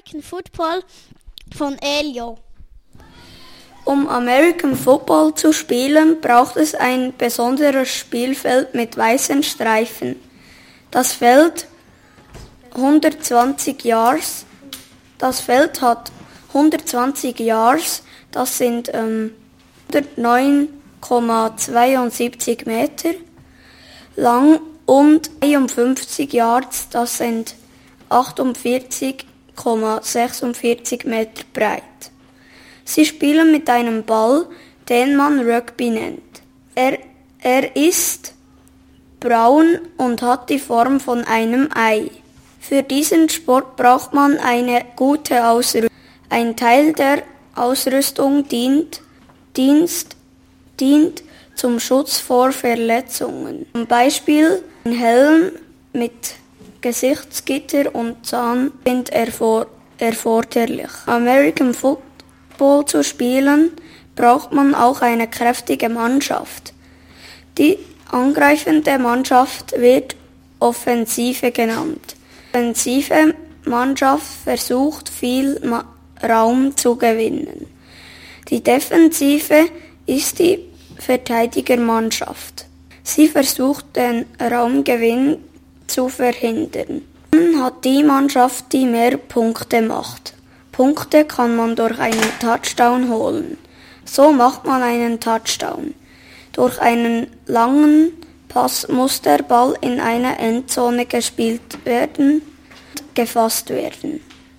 American Football von Elio. Um American Football zu spielen, braucht es ein besonderes Spielfeld mit weißen Streifen. Das Feld hat 120 Yards, das sind 109,72 Meter lang und 53 Yards, das sind 48,46 Meter breit. Sie spielen mit einem Ball, den man Rugby nennt. Er ist braun und hat die Form von einem Ei. Für diesen Sport braucht man eine gute Ausrüstung. Ein Teil der Ausrüstung dient zum Schutz vor Verletzungen. Zum Beispiel ein Helm mit Gesichtsgitter und Zahn sind erforderlich. American Football zu spielen, braucht man auch eine kräftige Mannschaft. Die angreifende Mannschaft wird Offensive genannt. Die offensive Mannschaft versucht, viel Raum zu gewinnen. Die Defensive ist die Verteidigermannschaft. Sie versucht, den Raumgewinn zu verhindern. Dann hat die Mannschaft, die mehr Punkte macht. Punkte kann man durch einen Touchdown holen. So macht man einen Touchdown. Durch einen langen Pass muss der Ball in eine Endzone gespielt werden und gefasst werden.